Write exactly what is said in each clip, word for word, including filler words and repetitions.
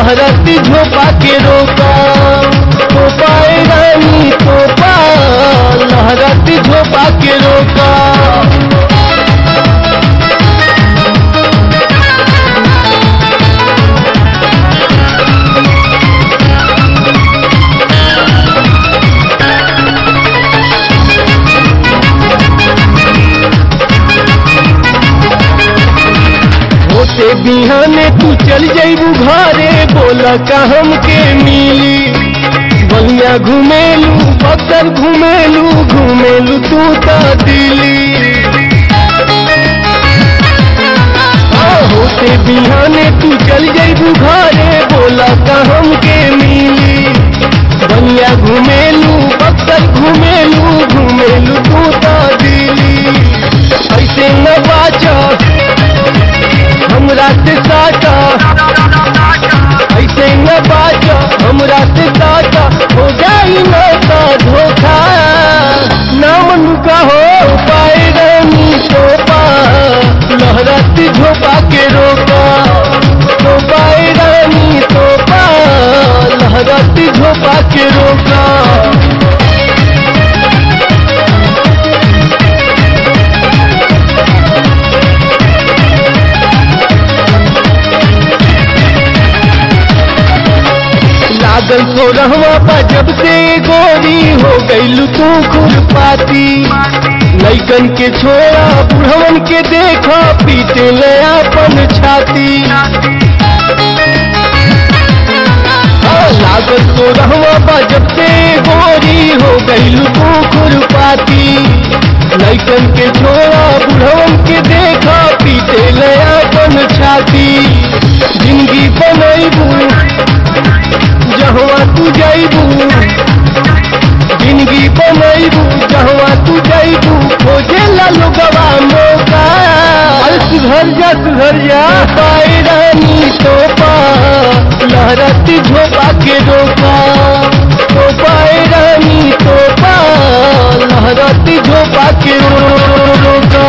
लहरती झोपा के रोका। तोपा ए रानी तोपा, लहरती झोपा के रोका। होते बिहाने तू चल जाइबू घरे, बोला का हमके मिली। बलिया घुमेलू बक्सर घुमेलू, घुमेलू तू तो दिल्ली। होते बिहाने तू चल जाइबू घरे, बोला का हमके मिली। बलिया घुमेलू बक्सर घुमेलू, घुमेलू तू तो दिल्ली। ऐसे न बाचा हमरा से साटा, ऐसे न बाजा हमरा से साटा, हो जाई न का धोखा। नाम का हो पाए रानी तोपा, लहरती झोपा के रोका। तोपा ए रानी तोपा, लहरती झोपा के रोका। लागल तो रहवा पा जब से गोरी, हो गईलू तू खुरपाती। लइकन के छोड़ा बुढ़वन के देखा, पीटे ले अपन छाती। लागल तो रहवा पा जब से गोरी, हो गईलू तू खुरपाती। लइकन के छोड़ा बुढ़वन के देखा, पीटे ले अपन छाती। जिंदगी बनैबू जहवा तू जाइबू, जिंदगी बनैबू जहवा तू जाइबू, खोजे ला लोगवा मौका। अरे सुधर जा सुधर जा। पाए रानी तोपा, लहरती झोपा के रोका। तोपा ए रानी तोपा, लहरती झोपा के रोका।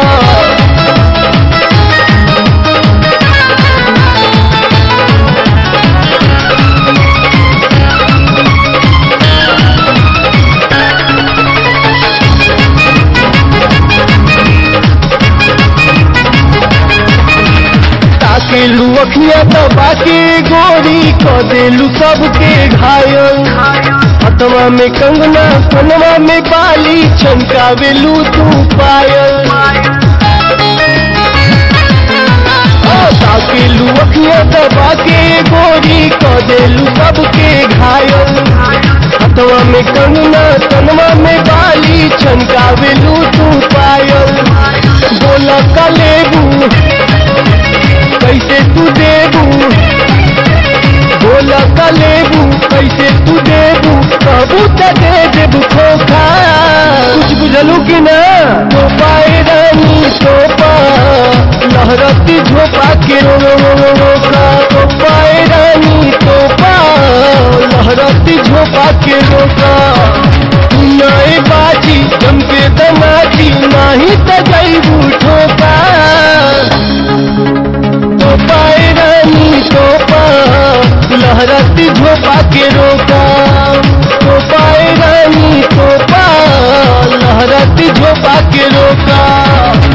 केलू अखिया दबा के गोरी, क देलू सबके घायल। हथवा में कंगना कनवा में बाली, छनकावेलू तू पायल। केलू अखिया दबा के गोरी, क देलू सबके घायल। हथवा में कंगना कनवा में बाली, छनकावेलू तू पायल। बोला का लेबू कैसे तू देबू, बोला का लेबू कैसे तू देबू, कहबू त दे देबू खोखा। कुछ बुझलू कि ना। तोपा ए रानी तोपा, लहरती झोपा के रोका। तोपा ए रानी तोपा, लहरती झोपा के रोका। नए बाजी जम के दनाची, नाही त जाइबू ठोका। तोपा ए रानी तोपा, लहरती झोपा के रोका। तोपा ए रानी तोपा, लहरती झोपा के रोका।